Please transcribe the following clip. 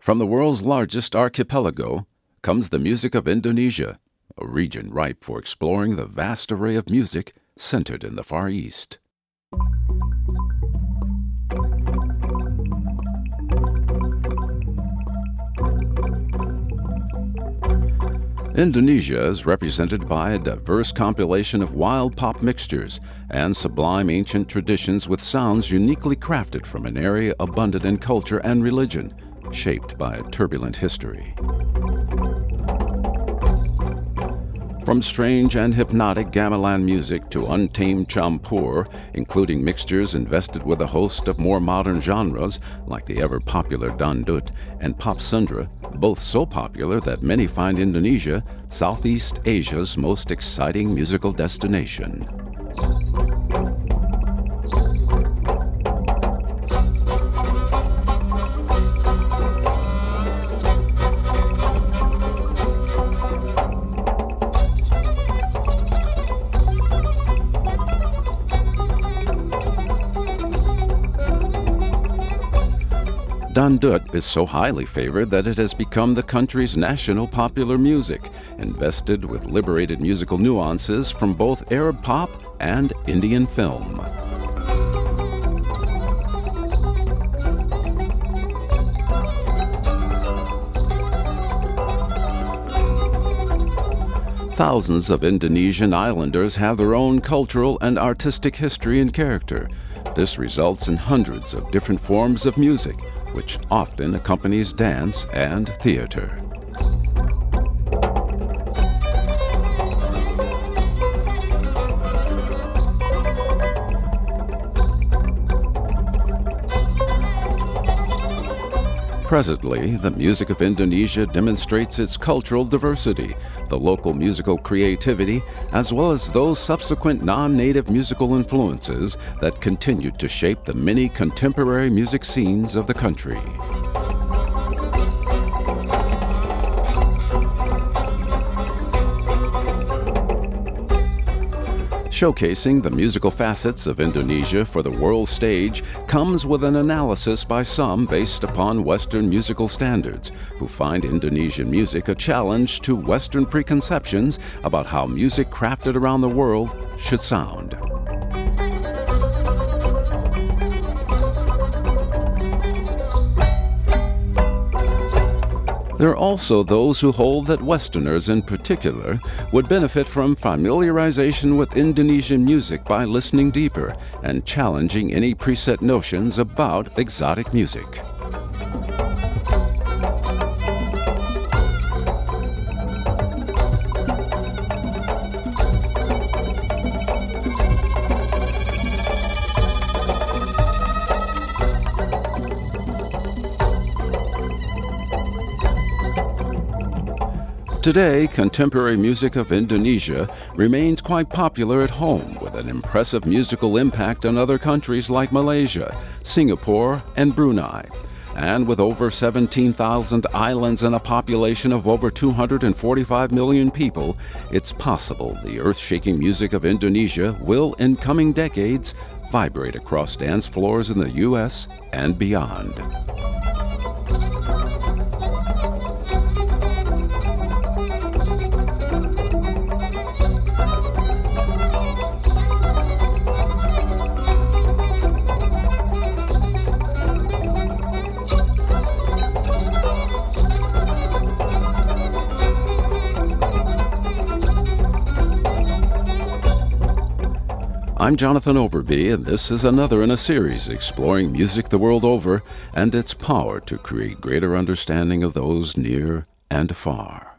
From the world's largest archipelago comes the music of Indonesia, a region ripe for exploring the vast array of music centered in the Far East. Indonesia is represented by a diverse compilation of wild pop mixtures and sublime ancient traditions with sounds uniquely crafted from an area abundant in culture and religion, shaped by a turbulent history. From strange and hypnotic gamelan music to untamed campur, including mixtures invested with a host of more modern genres like the ever-popular dangdut and pop sundra, both so popular that many find Indonesia Southeast Asia's most exciting musical destination. Dangdut is so highly favored that it has become the country's national popular music, invested with liberated musical nuances from both Arab pop and Indian film. Thousands of Indonesian islanders have their own cultural and artistic history and character. This results in hundreds of different forms of music, which often accompanies dance and theater. Presently, the music of Indonesia demonstrates its cultural diversity, the local musical creativity, as well as those subsequent non-native musical influences that continue to shape the many contemporary music scenes of the country. Showcasing the musical facets of Indonesia for the world stage comes with an analysis by some based upon Western musical standards, who find Indonesian music a challenge to Western preconceptions about how music crafted around the world should sound. There are also those who hold that Westerners in particular would benefit from familiarization with Indonesian music by listening deeper and challenging any preset notions about exotic music. Today, contemporary music of Indonesia remains quite popular at home, with an impressive musical impact on other countries like Malaysia, Singapore, and Brunei. And with over 17,000 islands and a population of over 245 million people, it's possible the earth-shaking music of Indonesia will, in coming decades, vibrate across dance floors in the U.S. and beyond. I'm Jonathan Overby, and this is another in a series exploring music the world over and its power to create greater understanding of those near and far.